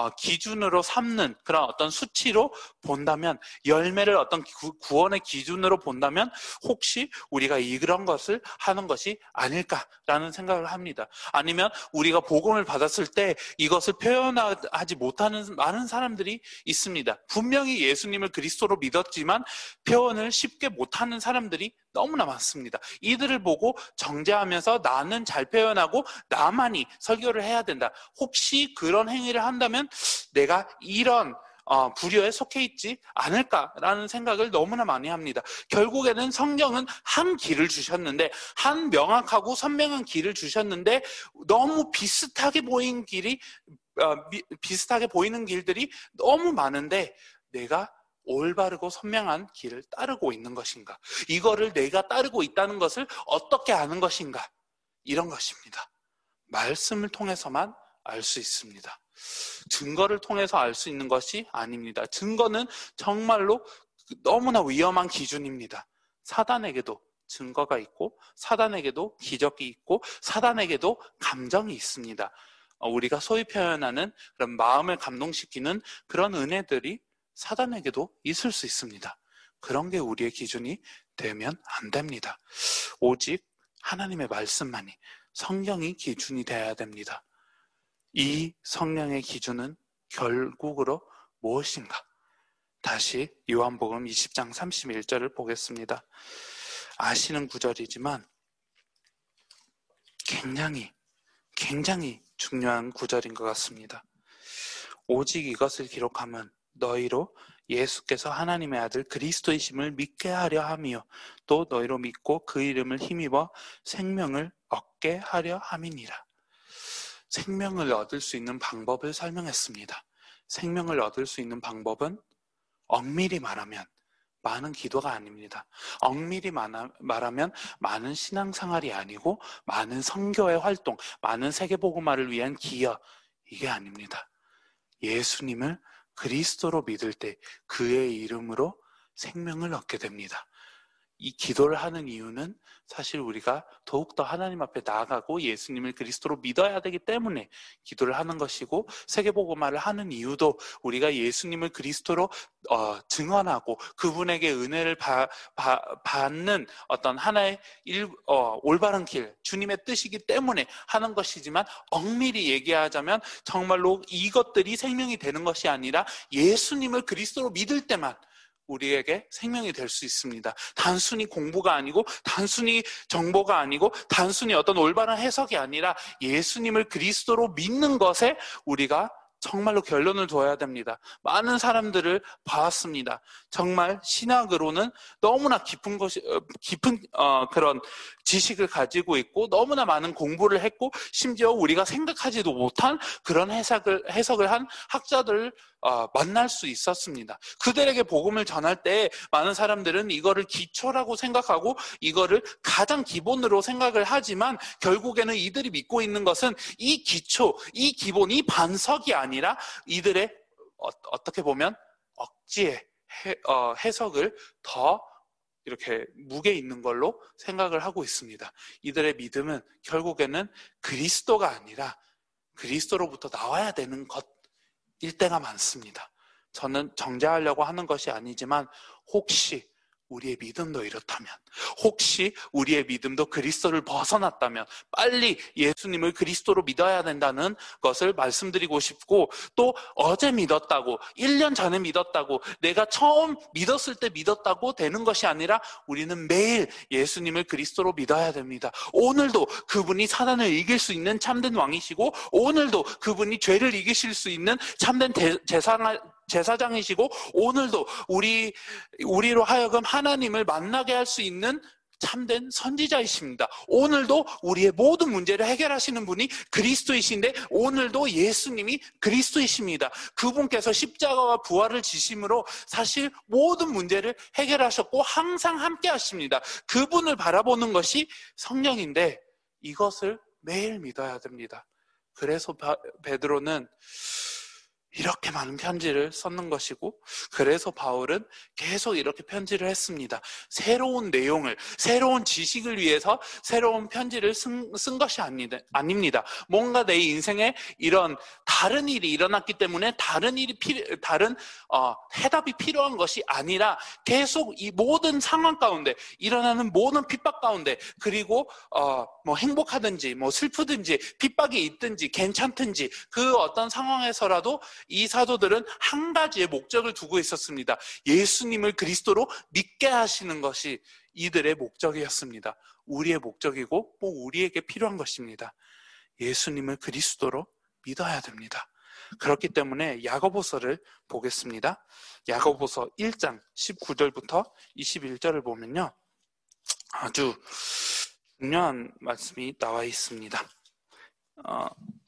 기준으로 삼는 그런 어떤 수치로 본다면, 열매를 어떤 구원의 기준으로 본다면 혹시 우리가 이런 것을 하는 것이 아닐까라는 생각을 합니다. 아니면 우리가 복음을 받았을 때 이것을 표현하지 못하는 많은 사람들이 있습니다. 분명히 예수님을 그리스도로 믿었지만 표현을 쉽게 못하는 사람들이 너무나 많습니다. 이들을 보고 정죄하면서 나는 잘 표현하고 나만이 설교를 해야 된다, 혹시 그런 행위를 한다면 내가 이런 어, 불효에 속해 있지 않을까라는 생각을 너무나 많이 합니다. 결국에는 성경은 한 길을 주셨는데, 한 명확하고 선명한 길을 주셨는데 너무 비슷하게 보이는 길이 어, 비, 비슷하게 보이는 길들이 너무 많은데 내가 올바르고 선명한 길을 따르고 있는 것인가, 이거를 내가 따르고 있다는 것을 어떻게 아는 것인가, 이런 것입니다. 말씀을 통해서만 알 수 있습니다. 증거를 통해서 알 수 있는 것이 아닙니다. 증거는 정말로 너무나 위험한 기준입니다. 사단에게도 증거가 있고 사단에게도 기적이 있고 사단에게도 감정이 있습니다. 우리가 소위 표현하는 그런 마음을 감동시키는 그런 은혜들이 사단에게도 있을 수 있습니다. 그런 게 우리의 기준이 되면 안 됩니다. 오직 하나님의 말씀만이, 성경이 기준이 되어야 됩니다. 이 성령의 기준은 결국으로 무엇인가? 다시 요한복음 이십 장 삼십일 절을 보겠습니다. 아시는 구절이지만 굉장히 굉장히 중요한 구절인 것 같습니다. 오직 이것을 기록함은 너희로 예수께서 하나님의 아들 그리스도이심을 믿게 하려 함이요 또 너희로 믿고 그 이름을 힘입어 생명을 얻게 하려 함이니라. 생명을 얻을 수 있는 방법을 설명했습니다. 생명을 얻을 수 있는 방법은 엄밀히 말하면 많은 기도가 아닙니다. 엄밀히 말하면 많은 신앙생활이 아니고 많은 선교의 활동, 많은 세계복음화를 위한 기여, 이게 아닙니다. 예수님을 그리스도로 믿을 때 그의 이름으로 생명을 얻게 됩니다. 이 기도를 하는 이유는 사실 우리가 더욱더 하나님 앞에 나아가고 예수님을 그리스도로 믿어야 되기 때문에 기도를 하는 것이고, 세계복음화를 하는 이유도 우리가 예수님을 그리스도로 어, 증언하고 그분에게 은혜를 바, 바, 받는 어떤 하나의 일, 어, 올바른 길, 주님의 뜻이기 때문에 하는 것이지만, 엄밀히 얘기하자면 정말로 이것들이 생명이 되는 것이 아니라 예수님을 그리스도로 믿을 때만 우리에게 생명이 될 수 있습니다. 단순히 공부가 아니고, 단순히 정보가 아니고, 단순히 어떤 올바른 해석이 아니라 예수님을 그리스도로 믿는 것에 우리가 정말로 결론을 둬야 됩니다. 많은 사람들을 봐왔습니다. 정말 신학으로는 너무나 깊은 것이, 깊은 어, 그런 지식을 가지고 있고 너무나 많은 공부를 했고, 심지어 우리가 생각하지도 못한 그런 해석을 해석을 한 학자들을 어, 만날 수 있었습니다. 그들에게 복음을 전할 때 많은 사람들은 이거를 기초라고 생각하고 이거를 가장 기본으로 생각을 하지만, 결국에는 이들이 믿고 있는 것은 이 기초, 이 기본, 이 반석이 아니라 이들의 어, 어떻게 보면 억지의 해, 어, 해석을 더 이렇게 무게 있는 걸로 생각을 하고 있습니다. 이들의 믿음은 결국에는 그리스도가 아니라 그리스도로부터 나와야 되는 것일 때가 많습니다. 저는 정죄하려고 하는 것이 아니지만, 혹시 우리의 믿음도 이렇다면, 혹시 우리의 믿음도 그리스도를 벗어났다면 빨리 예수님을 그리스도로 믿어야 된다는 것을 말씀드리고 싶고, 또 어제 믿었다고, 일 년 전에 믿었다고, 내가 처음 믿었을 때 믿었다고 되는 것이 아니라 우리는 매일 예수님을 그리스도로 믿어야 됩니다. 오늘도 그분이 사단을 이길 수 있는 참된 왕이시고, 오늘도 그분이 죄를 이기실 수 있는 참된 제사장 제사장이시고, 오늘도 우리, 우리로 하여금 하나님을 만나게 할 수 있는 참된 선지자이십니다. 오늘도 우리의 모든 문제를 해결하시는 분이 그리스도이신데, 오늘도 예수님이 그리스도이십니다. 그분께서 십자가와 부활을 지심으로 사실 모든 문제를 해결하셨고 항상 함께 하십니다. 그분을 바라보는 것이 성령인데, 이것을 매일 믿어야 됩니다. 그래서 베드로는 이렇게 많은 편지를 썼는 것이고, 그래서 바울은 계속 이렇게 편지를 했습니다. 새로운 내용을, 새로운 지식을 위해서 새로운 편지를 쓴, 쓴 것이 아니다, 아닙니다. 뭔가 내 인생에 이런 다른 일이 일어났기 때문에 다른 일이 필요, 다른 어, 해답이 필요한 것이 아니라, 계속 이 모든 상황 가운데, 일어나는 모든 핍박 가운데, 그리고 어, 뭐 행복하든지 뭐 슬프든지 핍박이 있든지 괜찮든지 그 어떤 상황에서라도 이 사도들은 한 가지의 목적을 두고 있었습니다. 예수님을 그리스도로 믿게 하시는 것이 이들의 목적이었습니다. 우리의 목적이고 뭐 우리에게 필요한 것입니다. 예수님을 그리스도로 믿어야 됩니다. 그렇기 때문에 야고보서를 보겠습니다. 야고보서 일 장 십구 절부터 이십일 절을 보면요, 아주 중요한 말씀이 나와 있습니다. 어,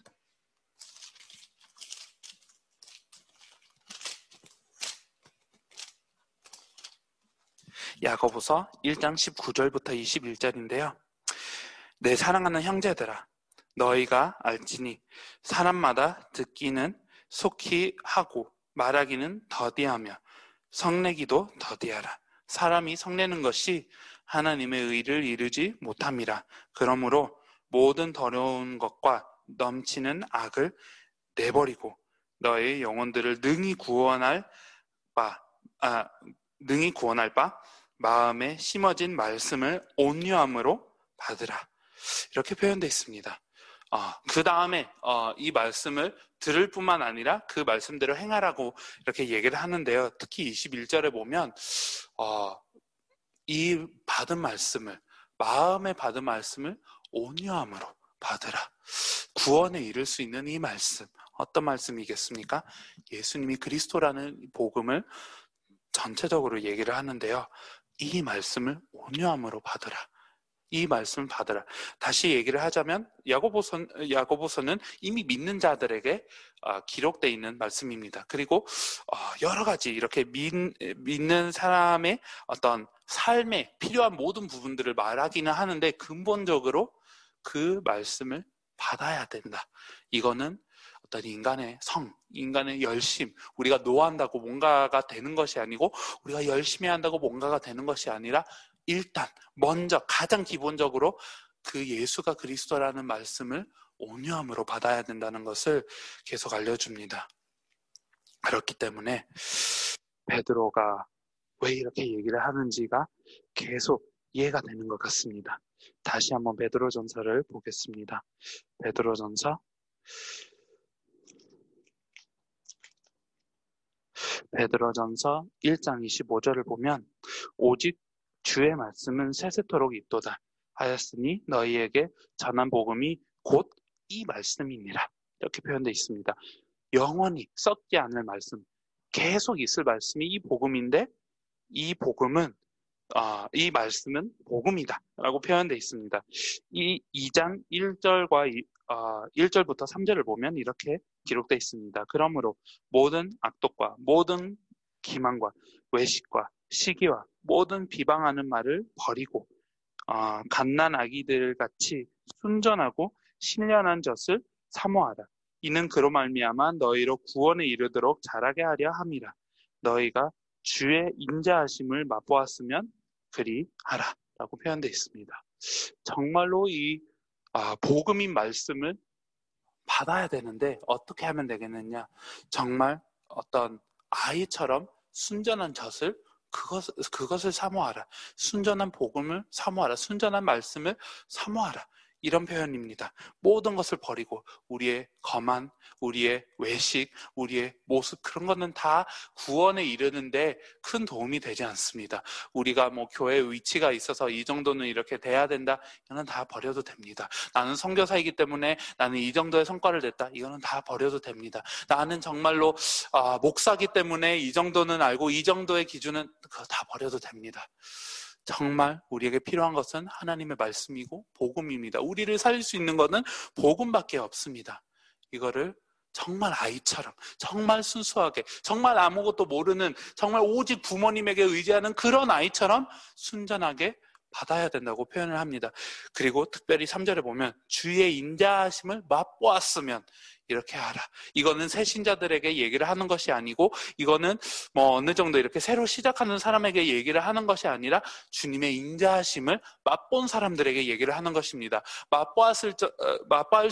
야고보서 일 장 십구 절부터 이십일 절인데요. 내 사랑하는 형제들아, 너희가 알지니 사람마다 듣기는 속히 하고 말하기는 더디하며 성내기도 더디하라. 사람이 성내는 것이 하나님의 의를 이루지 못함이라. 그러므로 모든 더러운 것과 넘치는 악을 내버리고 너의 영혼들을 능히 구원할 바, 아, 능히 구원할 바 마음에 심어진 말씀을 온유함으로 받으라. 이렇게 표현되어 있습니다. 어, 그 다음에 어, 이 말씀을 들을 뿐만 아니라 그 말씀대로 행하라고 이렇게 얘기를 하는데요. 특히 이십일 절에 보면 어, 이 받은 말씀을, 마음에 받은 말씀을 온유함으로 받으라. 구원에 이를 수 있는 이 말씀, 어떤 말씀이겠습니까? 예수님이 그리스도라는 복음을 전체적으로 얘기를 하는데요. 이 말씀을 온유함으로 받으라. 이 말씀을 받으라. 다시 얘기를 하자면 야고보서, 야고보서는 이미 믿는 자들에게 기록되어 있는 말씀입니다. 그리고 여러 가지 이렇게 믿, 믿는 사람의 어떤 삶에 필요한 모든 부분들을 말하기는 하는데 근본적으로 그 말씀을 받아야 된다. 이거는 어떤 인간의 성, 인간의 열심, 우리가 노한다고 뭔가가 되는 것이 아니고 우리가 열심히 한다고 뭔가가 되는 것이 아니라 일단 먼저 가장 기본적으로 그 예수가 그리스도라는 말씀을 온유함으로 받아야 된다는 것을 계속 알려줍니다. 그렇기 때문에 베드로가 왜 이렇게 얘기를 하는지가 계속 이해가 되는 것 같습니다. 다시 한번 베드로전서를 보겠습니다. 베드로전서 베드로전서 일 장 이십오 절을 보면 오직 주의 말씀은 세세토록 있도다 하였으니 너희에게 전한 복음이 곧 이 말씀이니라. 이렇게 표현되어 있습니다. 영원히 썩지 않을 말씀, 계속 있을 말씀이 이 복음인데 이 복음은 어, 이 말씀은 복음이다 라고 표현되어 있습니다. 이 이 장 일 절과 이, 어, 일 절부터 삼 절을 보면 이렇게 기록되어 있습니다. 그러므로 모든 악독과 모든 기만과 외식과 시기와 모든 비방하는 말을 버리고 어, 갓난 아기들 같이 순전하고 신령한 젖을 사모하라. 이는 그로 말미암아 너희로 구원에 이르도록 자라게 하려 함이라. 너희가 주의 인자하심을 맛보았으면 그리하라 라고 표현되어 있습니다. 정말로 이 아, 복음인 말씀을 받아야 되는데 어떻게 하면 되겠느냐? 정말 어떤 아이처럼 순전한 젖을 그것, 그것을 사모하라. 순전한 복음을 사모하라. 순전한 말씀을 사모하라. 이런 표현입니다. 모든 것을 버리고 우리의 거만, 우리의 외식, 우리의 모습 그런 거는 다 구원에 이르는데 큰 도움이 되지 않습니다. 우리가 뭐 교회에 위치가 있어서 이 정도는 이렇게 돼야 된다. 이거는 다 버려도 됩니다. 나는 선교사이기 때문에 나는 이 정도의 성과를 냈다. 이거는 다 버려도 됩니다. 나는 정말로 아, 목사기 때문에 이 정도는 알고 이 정도의 기준은 그거 다 버려도 됩니다. 정말 우리에게 필요한 것은 하나님의 말씀이고 복음입니다. 우리를 살릴 수 있는 것은 복음밖에 없습니다. 이거를 정말 아이처럼 정말 순수하게 정말 아무것도 모르는 정말 오직 부모님에게 의지하는 그런 아이처럼 순전하게 받아야 된다고 표현을 합니다. 그리고 특별히 삼 절에 보면 주의 인자하심을 맛보았으면 이렇게 하라. 이거는 새 신자들에게 얘기를 하는 것이 아니고 이거는 뭐 어느 정도 이렇게 새로 시작하는 사람에게 얘기를 하는 것이 아니라 주님의 인자하심을 맛본 사람들에게 얘기를 하는 것입니다. 맛보았을 맛보았을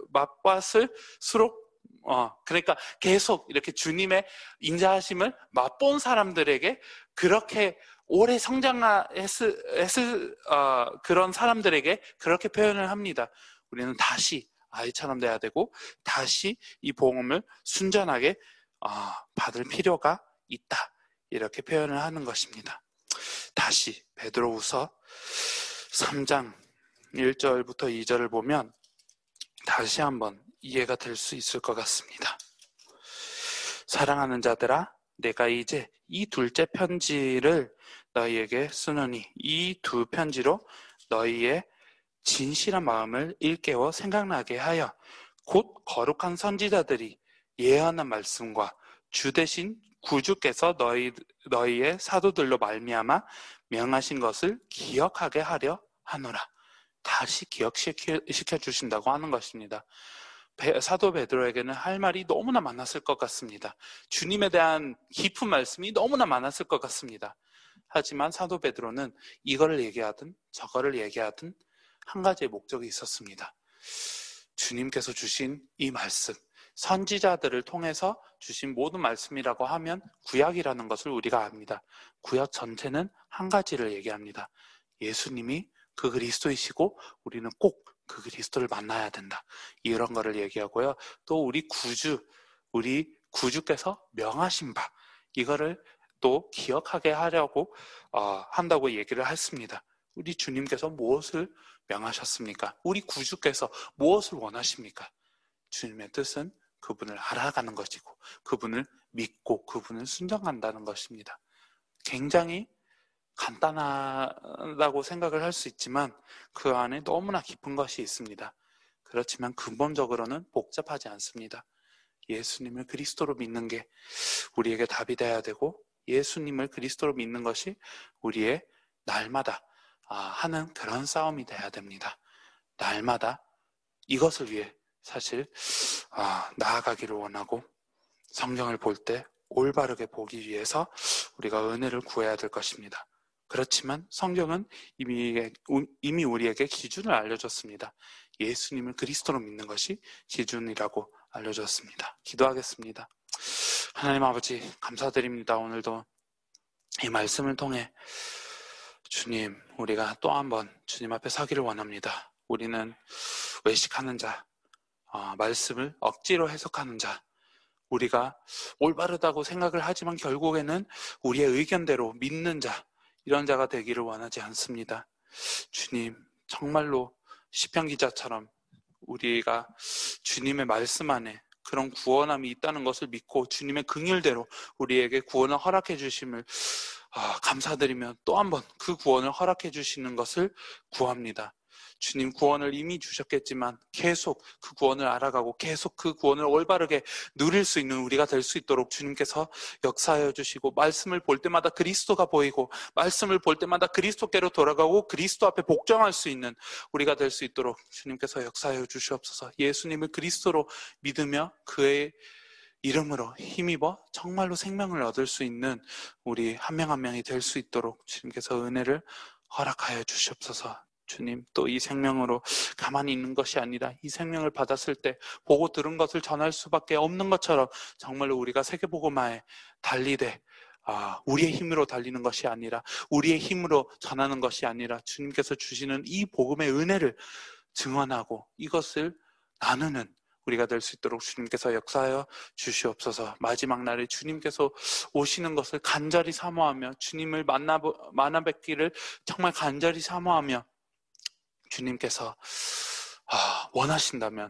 맛보았을수록 어 그러니까 계속 이렇게 주님의 인자하심을 맛본 사람들에게 그렇게 오래 성장했을 했을, 어, 그런 사람들에게 그렇게 표현을 합니다. 우리는 다시 아이처럼 돼야 되고 다시 이 복음을 순전하게 어, 받을 필요가 있다. 이렇게 표현을 하는 것입니다. 다시 베드로후서 삼 장 일 절부터 이 절을 보면 다시 한번 이해가 될 수 있을 것 같습니다. 사랑하는 자들아, 내가 이제 이 둘째 편지를 너희에게 쓰노니 이 두 편지로 너희의 진실한 마음을 일깨워 생각나게 하여 곧 거룩한 선지자들이 예언한 말씀과 주 대신 구주께서 너희, 너희의 사도들로 말미암아 명하신 것을 기억하게 하려 하노라. 다시 기억시켜 주신다고 하는 것입니다. 사도 베드로에게는 할 말이 너무나 많았을 것 같습니다. 주님에 대한 깊은 말씀이 너무나 많았을 것 같습니다. 하지만 사도 베드로는 이거를 얘기하든 저거를 얘기하든 한 가지의 목적이 있었습니다. 주님께서 주신 이 말씀, 선지자들을 통해서 주신 모든 말씀이라고 하면 구약이라는 것을 우리가 압니다. 구약 전체는 한 가지를 얘기합니다. 예수님이 그 그리스도이시고 우리는 꼭 그 그리스도를 만나야 된다. 이런 거를 얘기하고요. 또 우리 구주, 우리 구주께서 명하신 바, 이거를 또 기억하게 하려고 어, 한다고 얘기를 했습니다. 우리 주님께서 무엇을 명하셨습니까? 우리 구주께서 무엇을 원하십니까? 주님의 뜻은 그분을 알아가는 것이고 그분을 믿고 그분을 순종한다는 것입니다. 굉장히 간단하다고 생각을 할 수 있지만 그 안에 너무나 깊은 것이 있습니다. 그렇지만 근본적으로는 복잡하지 않습니다. 예수님을 그리스도로 믿는 게 우리에게 답이 돼야 되고 예수님을 그리스도로 믿는 것이 우리의 날마다 하는 그런 싸움이 돼야 됩니다. 날마다 이것을 위해 사실 나아가기를 원하고 성경을 볼 때 올바르게 보기 위해서 우리가 은혜를 구해야 될 것입니다. 그렇지만 성경은 이미, 이미 우리에게 기준을 알려줬습니다. 예수님을 그리스도로 믿는 것이 기준이라고 알려줬습니다. 기도하겠습니다. 하나님 아버지 감사드립니다. 오늘도 이 말씀을 통해 주님, 우리가 또 한번 주님 앞에 서기를 원합니다. 우리는 외식하는 자, 어, 말씀을 억지로 해석하는 자, 우리가 올바르다고 생각을 하지만 결국에는 우리의 의견대로 믿는 자, 이런 자가 되기를 원하지 않습니다. 주님, 정말로 시편 기자처럼 우리가 주님의 말씀 안에 그런 구원함이 있다는 것을 믿고 주님의 긍휼대로 우리에게 구원을 허락해 주심을 감사드리며 또 한 번 그 구원을 허락해 주시는 것을 구합니다. 주님 구원을 이미 주셨겠지만 계속 그 구원을 알아가고 계속 그 구원을 올바르게 누릴 수 있는 우리가 될 수 있도록 주님께서 역사하여 주시고 말씀을 볼 때마다 그리스도가 보이고 말씀을 볼 때마다 그리스도께로 돌아가고 그리스도 앞에 복종할 수 있는 우리가 될 수 있도록 주님께서 역사하여 주시옵소서. 예수님을 그리스도로 믿으며 그의 이름으로 힘입어 정말로 생명을 얻을 수 있는 우리 한 명 한 명이 될 수 있도록 주님께서 은혜를 허락하여 주시옵소서. 주님, 또 이 생명으로 가만히 있는 것이 아니라 이 생명을 받았을 때 보고 들은 것을 전할 수밖에 없는 것처럼 정말로 우리가 세계복음화에 달리되 아, 우리의 힘으로 달리는 것이 아니라 우리의 힘으로 전하는 것이 아니라 주님께서 주시는 이 복음의 은혜를 증언하고 이것을 나누는 우리가 될 수 있도록 주님께서 역사하여 주시옵소서. 마지막 날에 주님께서 오시는 것을 간절히 사모하며 주님을 만나, 만나 뵙기를 정말 간절히 사모하며 주님께서 아, 원하신다면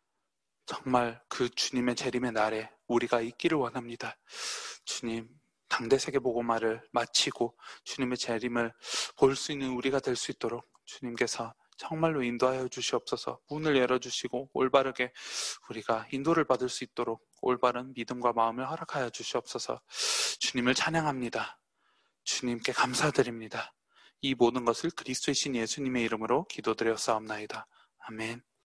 정말 그 주님의 재림의 날에 우리가 있기를 원합니다. 주님, 당대 세계복음화를 마치고 주님의 재림을 볼 수 있는 우리가 될 수 있도록 주님께서 정말로 인도하여 주시옵소서. 문을 열어주시고 올바르게 우리가 인도를 받을 수 있도록 올바른 믿음과 마음을 허락하여 주시옵소서. 주님을 찬양합니다. 주님께 감사드립니다. 이 모든 것을 그리스도이신 예수님의 이름으로 기도드렸사옵나이다. 아멘.